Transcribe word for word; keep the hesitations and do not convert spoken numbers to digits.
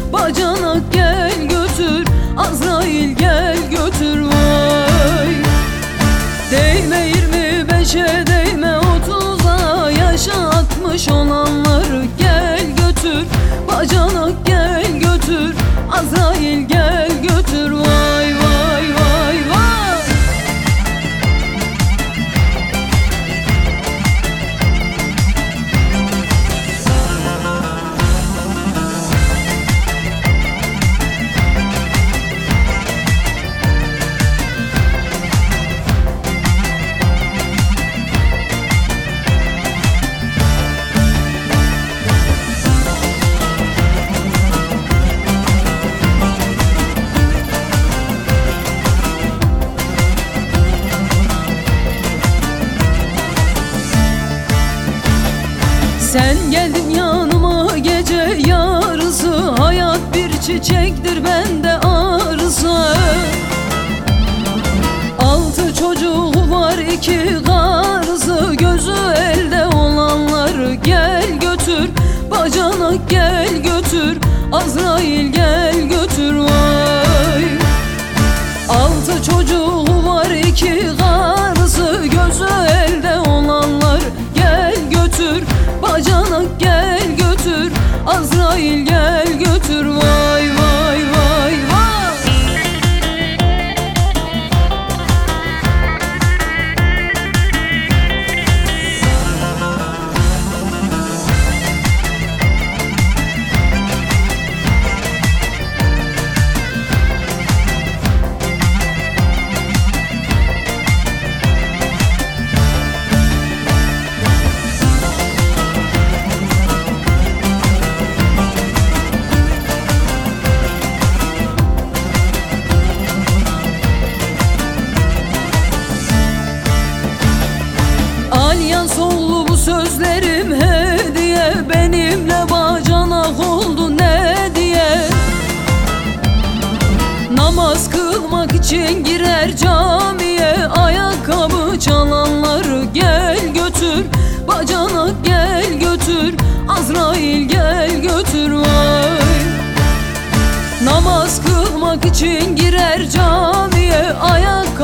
Bacanak gel götür, Azrail gel götür vay. Değme yirmi beşe, değme otuza, yaşa altmış olanları gel götür. Bacanak gel götür, Azrail gel götür vay vay vay vay. Sen geldin yanıma gece yarısı, hayat bir çiçektir bende arıza. Altı çocuğu var iki karısı, gözü elde olanları gel götür. Bacanak gel götür, Azrail gel götür vay. Altı çocuğu var iki karısı, gözü elde olanlar gel götür. Bacanak gel götür, Azrail gel götür vay vay vay vay. Alyan sollu bu sözlerim hediye, benimle bacanak oldu ne diye. Namaz kılmak için girer camiye, ayakkabı çalanları gel götür. Bacanak gel götür, Azrail gel götür vay. Namaz kılmak için girer camiye, ayakkabı